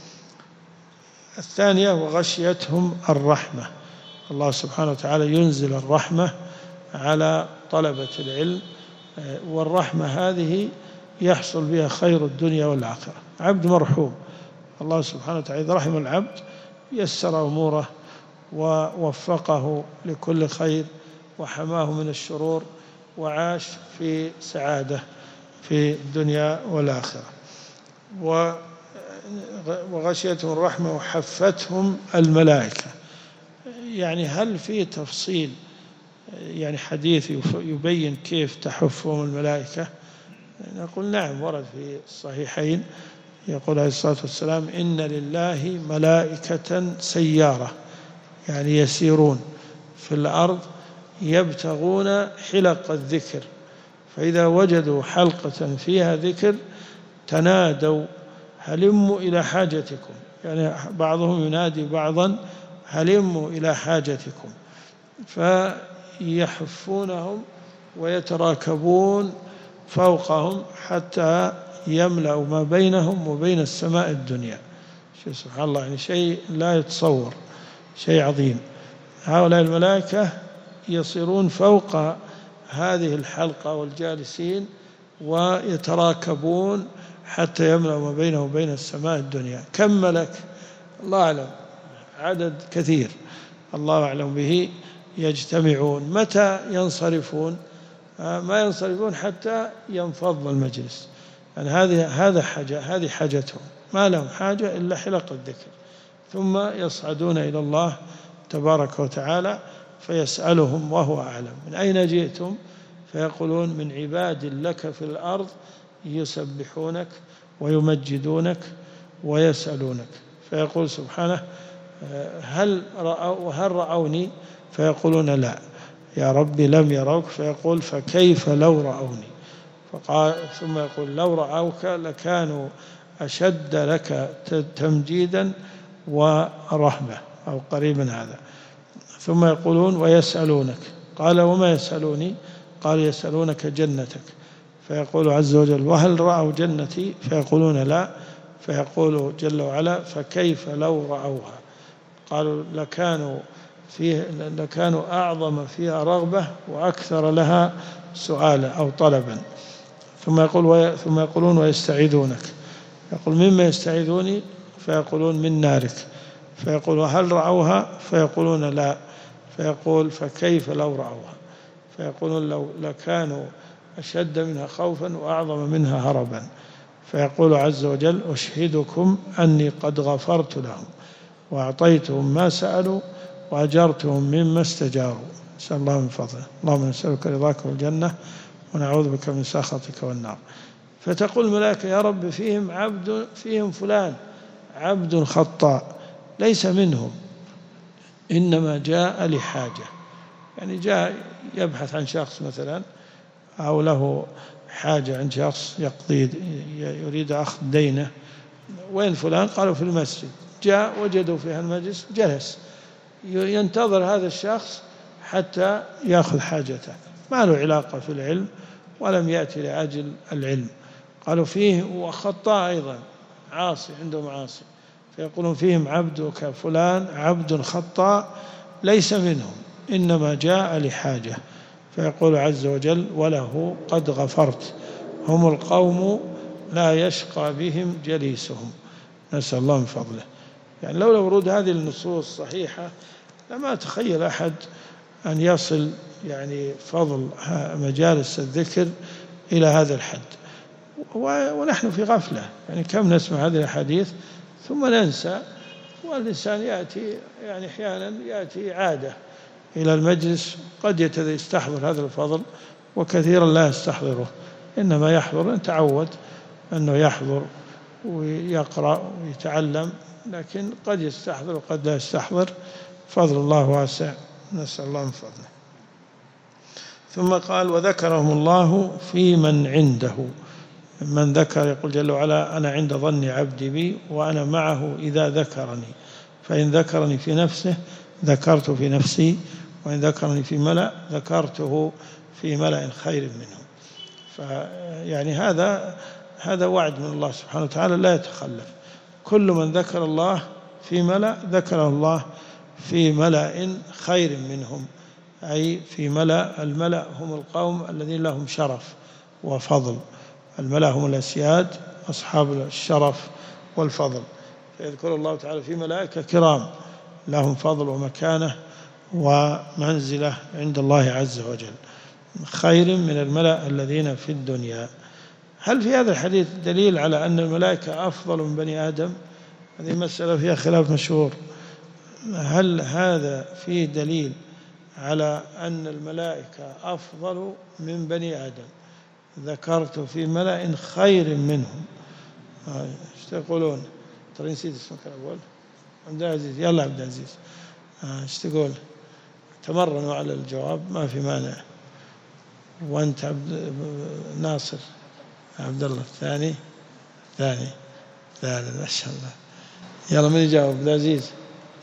الثانية وغشيتهم الرحمة، الله سبحانه وتعالى ينزل الرحمة على طلبة العلم، والرحمة هذه يحصل بها خير الدنيا والآخرة. عبد مرحوم، الله سبحانه وتعالى إذا رحم العبد يسر أموره ووفقه لكل خير وحماه من الشرور وعاش في سعادة في الدنيا والآخرة. وغشيتهم الرحمة وحفتهم الملائكة. يعني هل في تفصيل يعني حديث يبين كيف تحفهم الملائكة؟ نقول نعم، ورد في الصحيحين يقول عليه الصلاة والسلام: إن لله ملائكة سيارة، يعني يسيرون في الأرض يبتغون حلق الذكر، فإذا وجدوا حلقة فيها ذكر تنادوا هلموا إلى حاجتكم، يعني بعضهم ينادي بعضا هلموا إلى حاجتكم، فيحفونهم ويتراكبون فوقهم حتى يملأوا ما بينهم وبين السماء الدنيا. شيء سبحان الله، يعني شيء لا يتصور، شيء عظيم. هؤلاء الملائكة يصيرون فوق هذه الحلقة والجالسين ويتراكبون حتى يملأوا ما بينه وبين السماء الدنيا. كم ملك الله أعلم، عدد كثير الله أعلم به، يجتمعون. متى ينصرفون؟ ما ينصرفون حتى ينفض المجلس، يعني هذه هذا حاجة هذه حاجتهم، ما لهم حاجة إلا حلق الذكر، ثم يصعدون إلى الله تبارك وتعالى فيسألهم وهو أعلم: من أين جئتم؟ فيقولون: من عباد لك في الأرض يسبحونك ويمجدونك ويسألونك. فيقول سبحانه: هل رأوا هل رأوني؟ فيقولون: لا يا ربي لم يروك. فيقول: فكيف لو رأوني؟ فقال ثم يقول: لو رأوك لكانوا أشد لك تمجيدا ورحمة، أو قريب من هذا. ثم يقولون: ويسألونك. قال: وما يسألوني؟ قال: يسألونك جنتك. فيقول عز وجل: وهل رأوا جنتي؟ فيقولون: لا. فيقول جل وعلا: فكيف لو رأوها؟ قالوا: لكانوا فيه لكانوا أعظم فيها رغبة وأكثر لها سؤالا أو طلبا. ثم يقول وي... ثم يقولون: ويستعيذونك. يقول: مما يستعيذوني؟ فيقولون: من نارك. فيقول: وهل رأوها؟ فيقولون: لا. فيقول: فكيف لو رأوها؟ فيقولون: لو لكانوا أشد منها خوفا وأعظم منها هربا. فيقول عز وجل: أشهدكم أني قد غفرت لهم وأعطيتهم ما سألوا وأجرتهم مما استجاروا. نسأل الله من فضله. اللهم نسألك رضاك والجنة ونعوذ بك من سخطك والنار. فتقول الملائكة: يا رب فيهم عبد فيهم فلان عبد خطاء ليس منهم، إنما جاء لحاجة، يعني جاء يبحث عن شخص مثلا، أو له حاجة عند شخص يقضي يريد أخذ دينه. وين فلان؟ قالوا: في المسجد. جاء وجدوا في المجلس، جلس ينتظر هذا الشخص حتى يأخذ حاجته، ما له علاقة في العلم ولم يأتي لأجل العلم. قالوا: فيه وخطاء أيضا، عاصي عنده معاصي. فيقولون: فيهم عبدك فلان عبد خطاء ليس منهم، إنما جاء لحاجة. فيقول عز وجل: وله قد غفرت، هم القوم لا يشقى بهم جليسهم. نسأل الله من فضله. يعني لولا ورود هذه النصوص صحيحة لما تخيل أحد أن يصل يعني فضل مجالس الذكر إلى هذا الحد، ونحن في غفلة. يعني كم نسمع هذه الحديث ثم ننسى، والإنسان يأتي يعني أحيانا يأتي عادة إلى المجلس، قد يستحضر هذا الفضل وكثيرا لا يستحضره، إنما يحضر أن تعود أنه يحضر ويقرأ ويتعلم، لكن قد يستحضر وقد لا يستحضر. فضل الله واسع، نسأل الله من فضله. ثم قال: وذكرهم الله في من عنده، من ذكر يقول جل وعلا أنا عند ظن عبدي بي وأنا معه إذا ذكرني، فإن ذكرني في نفسه ذكرته في نفسي، وإن ذكرني في ملأ ذكرته في ملأ خير منه. فيعني هذا هذا وعد من الله سبحانه وتعالى لا يتخلف. كل من ذكر الله في ملأ ذكره الله في ملأ خير منهم، أي في ملأ. الملأ هم القوم الذين لهم شرف وفضل، الملأ هم الأسياد أصحاب الشرف والفضل. فيذكر الله تعالى في ملائكة كرام لهم فضل ومكانة ومنزلة عند الله عز وجل، خير من الملأ الذين في الدنيا. هل في هذا الحديث دليل على أن الملائكة أفضل من بني آدم؟ هذه مسألة فيها خلاف مشهور. هل هذا فيه دليل على أن الملائكة أفضل من بني آدم؟ ذكرت في ملأ خير منهم. ايش تقولون؟ ترى نسيت اسمك الأول. عبد العزيز، يلا عبد العزيز، ايش تقول؟ تمرنوا على الجواب ما في مانع. وأنت عبد ناصر، عبد الله الثاني ثاني ثالث، ما شاء الله. يلا من يجاوب؟ عبد العزيز.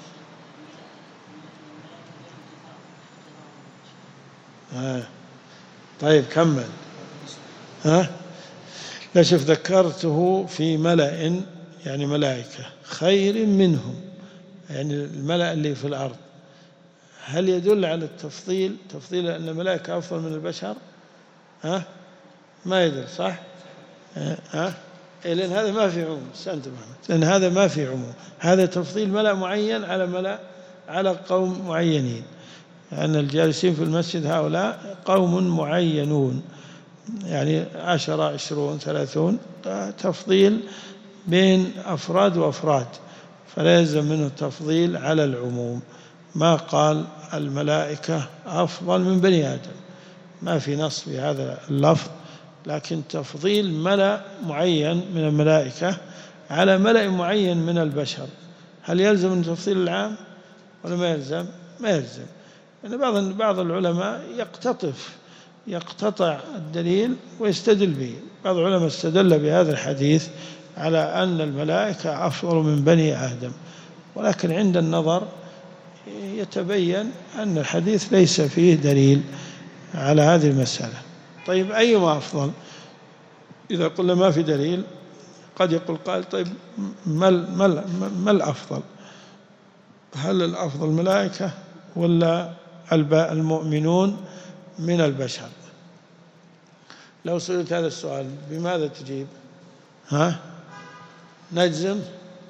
آه. طيب كمل. ها؟ لا شوف، ذكرته في ملأ يعني ملائكة خير منهم، يعني الملأ اللي في الأرض. هل يدل على التفضيل، تفضيل أن الملائكة أفضل من البشر؟ ها؟ ما يدل، صح؟ ها؟ لأن هذا ما في عموم. سأنت محمد، لأن هذا ما في عموم، هذا تفضيل ملأ معين على ملأ على قوم معينين، لأن يعني الجالسين في المسجد هؤلاء قوم معينون، يعني عشرة عشرون ثلاثون، تفضيل بين أفراد وأفراد، فلا يلزم منه التفضيل على العموم. ما قال الملائكة أفضل من بني آدم، ما في نص في هذا اللفظ، لكن تفضيل ملأ معين من الملائكة على ملأ معين من البشر. هل يلزم من تفضيل العام ولا ما يلزم؟ ما يلزم. يعني بعض بعض العلماء يقتطف يقتطع الدليل ويستدل به. بعض العلماء استدل بهذا الحديث على أن الملائكة أفضل من بني آدم، ولكن عند النظر يتبين أن الحديث ليس فيه دليل على هذه المسألة. طيب أيما أفضل؟ إذا قلنا ما في دليل قد يقول قائل طيب ما ما ما الأفضل؟ هل الأفضل الملائكة ولا المؤمنون من البشر؟ لو سئلت هذا السؤال بماذا تجيب؟ ها؟ نجزم؟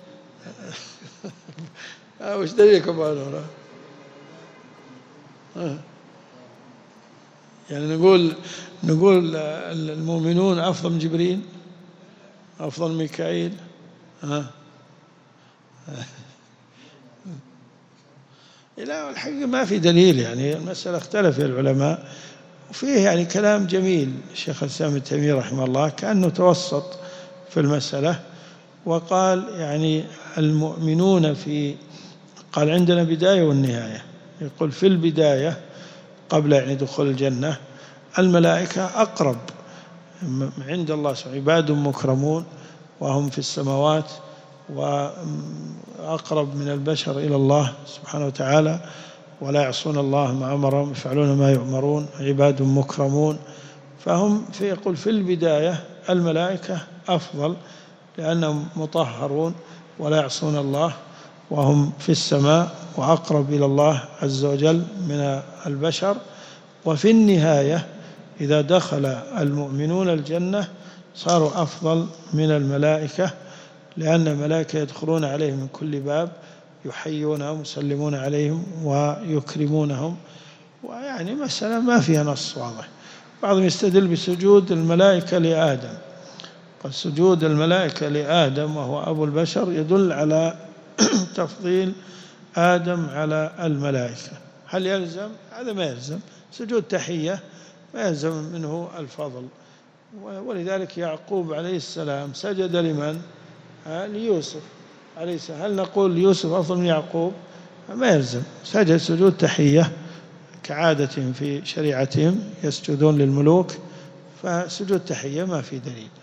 وش دليلكم على هذا؟ يعني نقول نقول المؤمنون أفضل من جبريل، أفضل من ميكائيل؟ ها؟ لا، الحقيقة ما في دليل. يعني المسألة اختلف فيها العلماء، وفيه يعني كلام جميل. الشيخ الإسلام ابن تيمية رحمه الله كأنه توسط في المسألة، وقال يعني المؤمنون في، قال عندنا بداية والنهاية. يقول في البداية قبل يعني دخول الجنة الملائكة أقرب عند الله، عباد مكرمون وهم في السماوات، وأقرب من البشر إلى الله سبحانه وتعالى، ولا يعصون الله ما أمرهم يفعلون ما يؤمرون، عباد مكرمون. فهم في يقول في البداية الملائكة أفضل لأنهم مطهرون ولا يعصون الله، وهم في السماء وأقرب إلى الله عز وجل من البشر. وفي النهاية إذا دخل المؤمنون الجنة صاروا أفضل من الملائكة، لأن الملائكة يدخلون عليهم من كل باب يحيونهم ويسلمون عليهم ويكرمونهم. ويعني مسألة ما فيها نص واضح. بعضهم يستدل بسجود الملائكة لآدم، قال سجود الملائكة لآدم وهو أبو البشر يدل على تفضيل آدم على الملائكة. هل يلزم؟ هذا ما يلزم. سجود تحية ما يلزم منه الفضل. ولذلك يعقوب عليه السلام سجد لمن؟ ليوسف عليه السلام. هل نقول يوسف أفضل من يعقوب؟ ما يلزم. سجد سجود تحية كعادتهم في شريعتهم، يسجدون للملوك، فسجود تحية ما في دليل.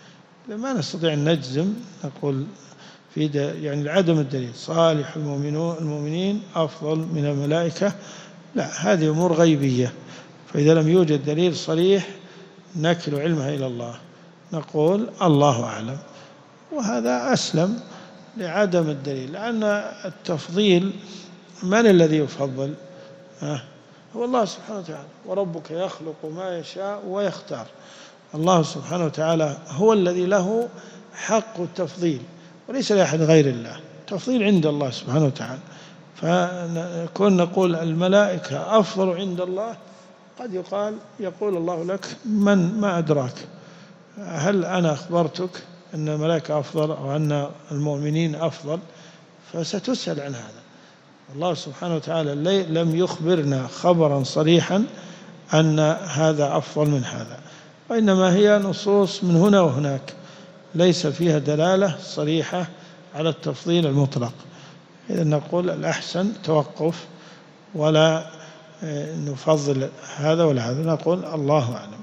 إذا ما نستطيع أن نجزم نقول في يعني عدم الدليل صالح المؤمنين أفضل من الملائكة، لا، هذه أمور غيبية، فإذا لم يوجد دليل صريح نكل علمها إلى الله، نقول الله أعلم، وهذا أسلم لعدم الدليل، لأن التفضيل من الذي يفضل؟ أه هو الله سبحانه وتعالى، وربك يخلق ما يشاء ويختار. الله سبحانه وتعالى هو الذي له حق التفضيل وليس لأحد غير الله، التفضيل عند الله سبحانه وتعالى. فكون نقول الملائكة أفضل عند الله، قد يقال يقول الله لك من ما أدراك، هل أنا أخبرتك أن الملائكة أفضل أو أن المؤمنين أفضل؟ فستسأل عن هذا. الله سبحانه وتعالى لم يخبرنا خبرا صريحا أن هذا أفضل من هذا، وإنما هي نصوص من هنا وهناك ليس فيها دلالة صريحة على التفضيل المطلق. إذا نقول الأحسن توقف ولا نفضل هذا ولا هذا، نقول الله أعلم.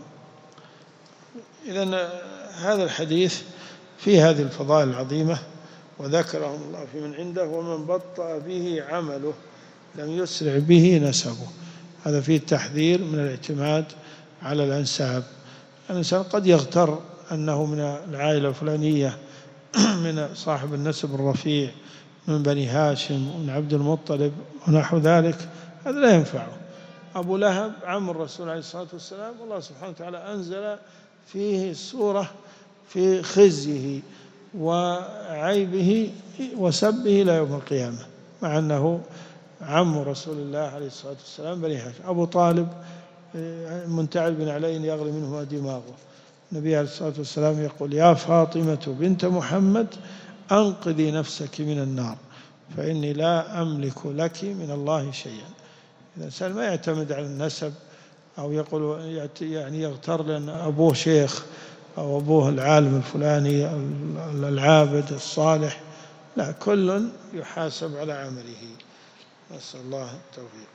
إذا هذا الحديث في هذه الفضائل العظيمة وذكرهم الله في من عنده، ومن بطأ به عمله لم يسرع به نسبه. هذا فيه التحذير من الاعتماد على الأنساب. الإنسان قد يغتر أنه من العائلة الفلانية، من صاحب النسب الرفيع، من بني هاشم ومن عبد المطلب ونحو ذلك، هذا لا ينفعه. أبو لهب عم الرسول عليه الصلاة والسلام، والله سبحانه وتعالى أنزل فيه سورة في خزيه وعيبه وسبه إلى يوم القيامة، مع أنه عم رسول الله عليه الصلاة والسلام بني هاشم. أبو طالب منتعل بن علي يغلي منه دماغه، النبي عليه الصلاة والسلام يقول يا فاطمة بنت محمد أنقذي نفسك من النار فإني لا أملك لك من الله شيئا. إذا الإنسان ما يعتمد على النسب أو يقول يعني يغتر لأن أبوه شيخ أو أبوه العالم الفلاني العابد الصالح، لا، كل يحاسب على عمله، نسأل الله التوفيق.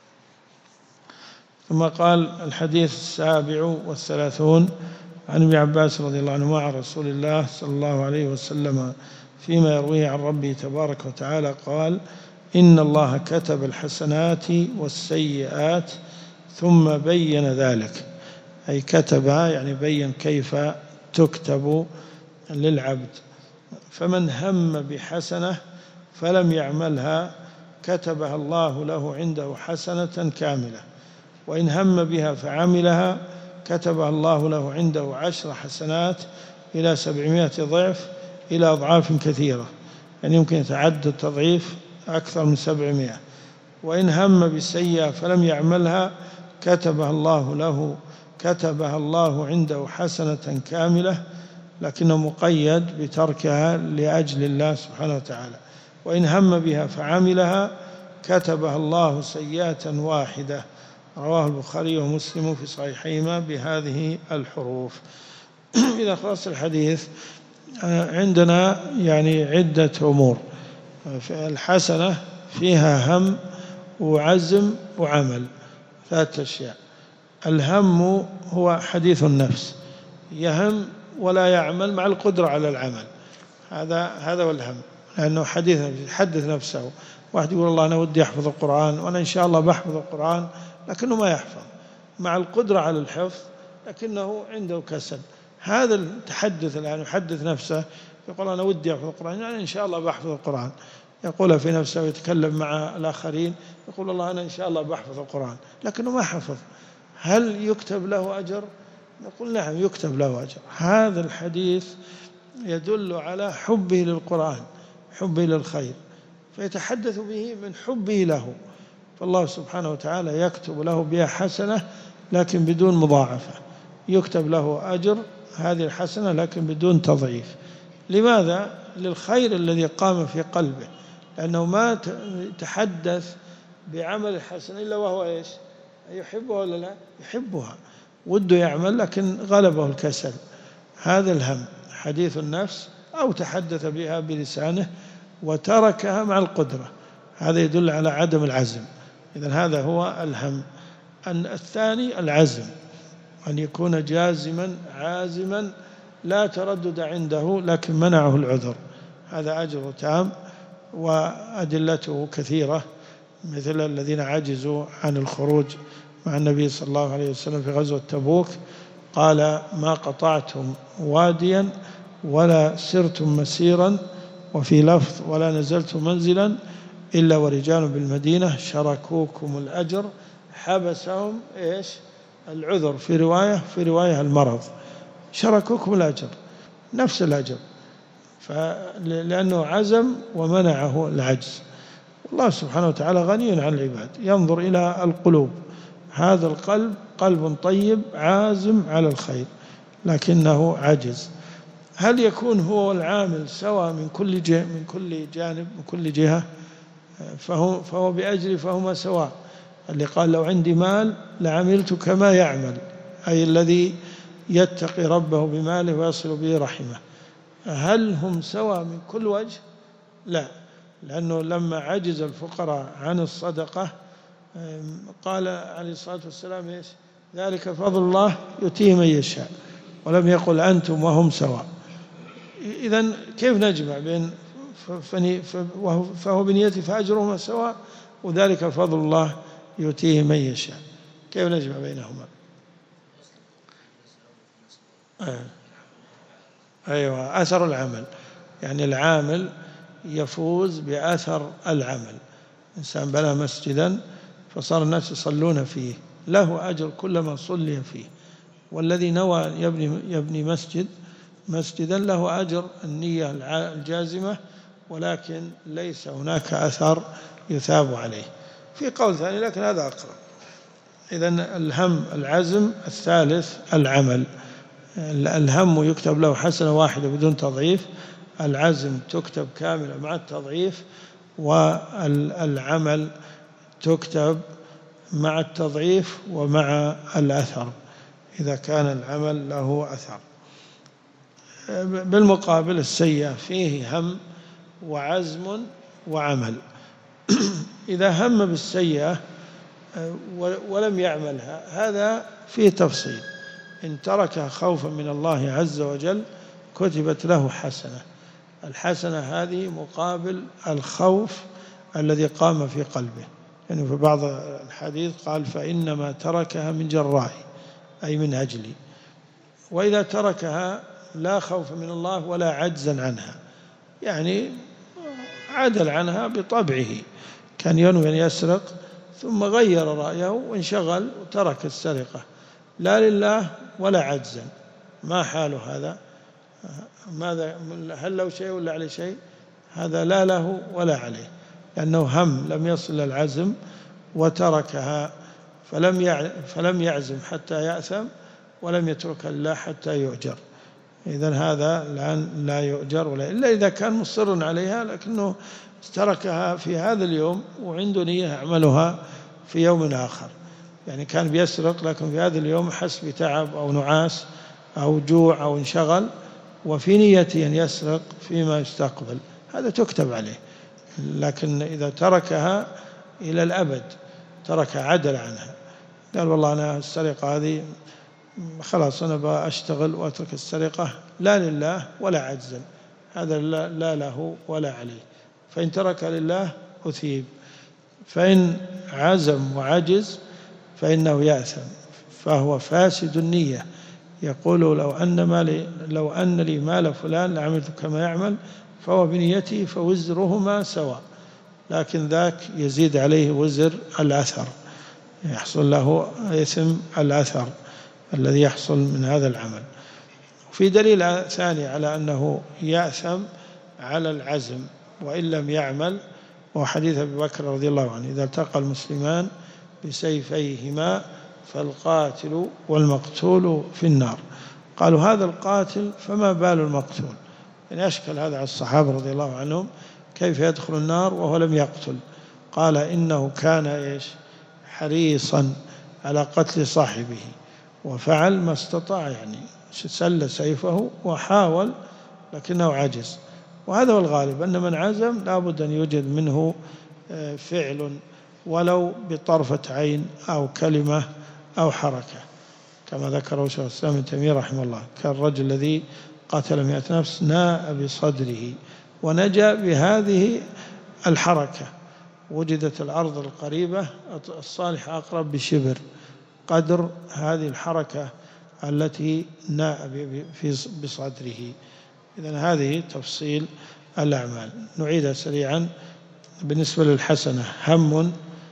ثم قال الحديث السابع والثلاثون عن ابن عباس رضي الله عنه مع رسول الله صلى الله عليه وسلم فيما يرويه عن ربه تبارك وتعالى قال إن الله كتب الحسنات والسيئات ثم بين ذلك، أي كتبها يعني بين كيف تكتب للعبد. فمن هم بحسنة فلم يعملها كتبها الله له عنده حسنة كاملة، وإن هم بها فعملها كتبها الله له عنده عشر حسنات إلى سبعمائة ضعف إلى أضعاف كثيرة، يعني يمكن يتعدى التضعيف أكثر من سبعمائة. وإن هم بالسيئة فلم يعملها كتبها الله له كتبها الله عنده حسنة كاملة، لكنه مقيد بتركها لأجل الله سبحانه وتعالى. وإن هم بها فعملها كتبها الله سيئة واحدة. رواه البخاري ومسلم في صحيحيهما بهذه الحروف. إذا خلص الحديث عندنا يعني عدة أمور. الحسنة فيها هم وعزم وعمل، ثلاثة أشياء. الهم هو حديث النفس، يهم ولا يعمل مع القدرة على العمل، هذا هذا هو الهم، لأنه حديث يحدث نفسه. واحد يقول الله أنا ودي أحفظ القرآن وأنا إن شاء الله بحفظ القرآن، لكنه ما يحفظ مع القدرة على الحفظ، لكنه عنده كسل. هذا التحدث الآن يحدث نفسه، يقول أنا ودي أحفظ القرآن، يعني إن شاء الله بحفظ القرآن، يقول في نفسه ويتكلم مع الآخرين، يقول الله أنا إن شاء الله بحفظ القرآن، لكنه ما حفظ. هل يكتب له أجر؟ نقول نعم يكتب له أجر. هذا الحديث يدل على حبه للقرآن، حبه للخير، فيتحدث به من حبه له، فالله سبحانه وتعالى يكتب له بها حسنة لكن بدون مضاعفة، يكتب له أجر هذه الحسنة لكن بدون تضعيف. لماذا؟ للخير الذي قام في قلبه، لأنه ما تحدث بعمل الحسنة إلا وهو إيش؟ يحبها ولا لا؟ يحبها، وده يعمل لكن غلبه الكسل. هذا الهم حديث النفس، أو تحدث بها بلسانه وتركها مع القدرة، هذا يدل على عدم العزم. إذن هذا هو الهم. أن الثاني العزم، أن يكون جازما عازما لا تردد عنده لكن منعه العذر، هذا أجر تام وأدلته كثيرة، مثل الذين عجزوا عن الخروج مع النبي صلى الله عليه وسلم في غزوة تبوك، قال ما قطعتم واديا ولا سرتم مسيرا، وفي لفظ ولا نزلتم منزلا إلا ورجال بالمدينة شركوكم الأجر حبسهم إيش العذر، في رواية في رواية المرض، شركوكم الأجر نفس الأجر، لأنه عزم ومنعه العجز. الله سبحانه وتعالى غني عن العباد، ينظر إلى القلوب، هذا القلب قلب طيب عازم على الخير لكنه عجز. هل يكون هو العامل سواء من كل جهة من كل جانب من كل جهة؟ فهو, فهو بأجر فهما سواء. اللي قال لو عندي مال لعملت كما يعمل، أي الذي يتقي ربه بماله ويصل به رحمه. هل هم سواء من كل وجه؟ لا، لأنه لما عجز الفقراء عن الصدقة قال عليه الصلاة والسلام إيش؟ ذلك فضل الله يؤتيه من يشاء، ولم يقل أنتم وهم سواء. إذن كيف نجمع بين فهو بنيته فأجرهما سواء وذلك فضل الله يؤتيه من يشاء؟ كيف نجمع بينهما؟ آه. أيوة، أثر العمل، يعني العامل يفوز بأثر العمل. إنسان بنى مسجدا فصار الناس يصلون فيه، له أجر كلما صلي فيه، والذي نوى يبني, يبني مسجد مسجدا له أجر النية الجازمة، ولكن ليس هناك أثر يثاب عليه. في قول ثاني لكن هذا أقرب. إذن الهم العزم، الثالث العمل. الهم يكتب له حسنة واحدة بدون تضعيف، العزم تكتب كاملة مع التضعيف، والعمل تكتب مع التضعيف ومع الأثر إذا كان العمل له أثر. بالمقابل السيئة فيه هم وعزم وعمل. إذا هم بالسيئة ولم يعملها هذا فيه تفصيل، إن تركها خوفا من الله عز وجل كتبت له حسنة. الحسنة هذه مقابل الخوف الذي قام في قلبه، يعني في بعض الحديث قال فإنما تركها من جرائي، أي من أجلي. وإذا تركها لا خوف من الله ولا عجزا عنها، يعني عدل عنها بطبعه، كان ينوي أن يسرق ثم غير رأيه وانشغل وترك السرقة، لا لله ولا عجزا. ما حال هذا؟ ماذا؟ هل له شيء ولا عليه شيء؟ هذا لا له ولا عليه، لأنه هم لم يصل العزم وتركها، فلم فلم يعزم حتى يأثم، ولم يترك الله حتى يؤجر. إذن هذا الآن لا يؤجر ولا إلا إذا كان مصر عليها، لكنه تركها في هذا اليوم وعنده نية يعملها في يوم آخر. يعني كان بيسرق لكن في هذا اليوم حس بتعب أو نعاس أو جوع أو انشغل، وفي نيته أن يسرق فيما يستقبل، هذا تكتب عليه. لكن إذا تركها إلى الأبد، ترك عدل عنها، قال والله أنا السرقة هذه خلاص أنا بأشتغل وأترك السرقة، لا لله ولا عجزا، هذا لا له ولا عليه. فإن ترك لله أثيب، فإن عزم وعجز فإنه يأثم، فهو فاسد النية. يقول لو أن مالي لو أن لي مال فلان لعملت كما يعمل، فهو بنيته فوزرهما سواء، لكن ذاك يزيد عليه وزر الأثر، يحصل له إثم الأثر الذي يحصل من هذا العمل. وفي دليل ثاني على أنه يأثم على العزم وإن لم يعمل، وحديث أبي بكر رضي الله عنه إذا التقى المسلمان بسيفيهما فالقاتل والمقتول في النار. قالوا هذا القاتل فما بال المقتول؟ يعني أشكل هذا على الصحابة رضي الله عنهم، كيف يدخل النار وهو لم يقتل؟ قال إنه كان إيش حريصا على قتل صاحبه وفعل ما استطاع، يعني سل سيفه وحاول لكنه عجز. وهذا هو الغالب، أن من عزم لابد أن يوجد منه فعل ولو بطرفة عين أو كلمة أو حركة، كما ذكره شيخ الإسلام ابن تيمية رحمه الله. كان الرجل الذي قتل مئة نفس ناء بصدره ونجا بهذه الحركة. وجدت الأرض القريبة الصالح أقرب بشبر قدر هذه الحركة التي ناء بصدره. إذن هذه تفصيل الأعمال. نعيدها سريعا. بالنسبة للحسنة هم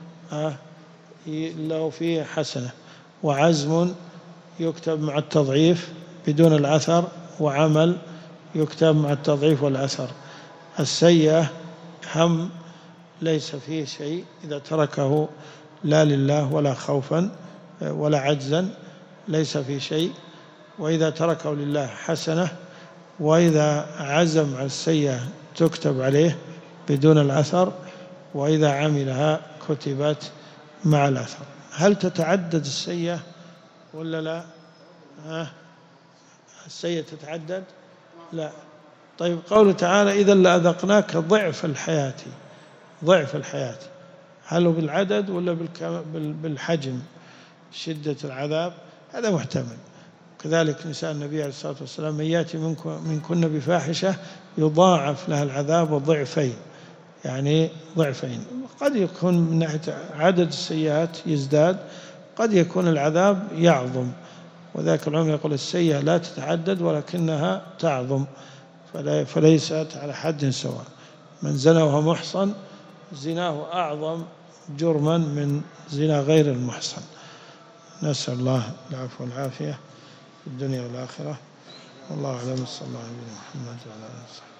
له فيه حسنة، وعزم يكتب مع التضعيف بدون الأثر، وعمل يكتب مع التضعيف والأثر. السيئة هم ليس فيه شيء إذا تركه لا لله ولا خوفا ولا عجزا ليس فيه شيء، وإذا تركه لله حسنة، وإذا عزم على السيئة تكتب عليه بدون الأثر، وإذا عملها كتبت مع الأثر. هل تتعدد السيئة ولا لا؟ ها؟ السيئة تتعدد؟ لا. طيب قوله تعالى إذا لأذقناك ضعف الحياة، ضعف الحياة هل هو بالعدد ولا بالحجم شدة العذاب؟ هذا محتمل. كذلك نساء النبي عليه الصلاة والسلام من يأتي منكن بفاحشة يضاعف لها العذاب ضعفين، يعني ضعفين. قد يكون من ناحية عدد السيئات يزداد، قد يكون العذاب يعظم، وذاك العلماء يقول السيئة لا تتعدد ولكنها تعظم، فليست على حد سواء. من زنى وهو محصن زناه أعظم جرما من زنا غير المحصن. نسأل الله العفو والعافية في الدنيا والآخرة. والله أعلم. صلى الله عليه وسلم محمد وعلى آله وصحبه.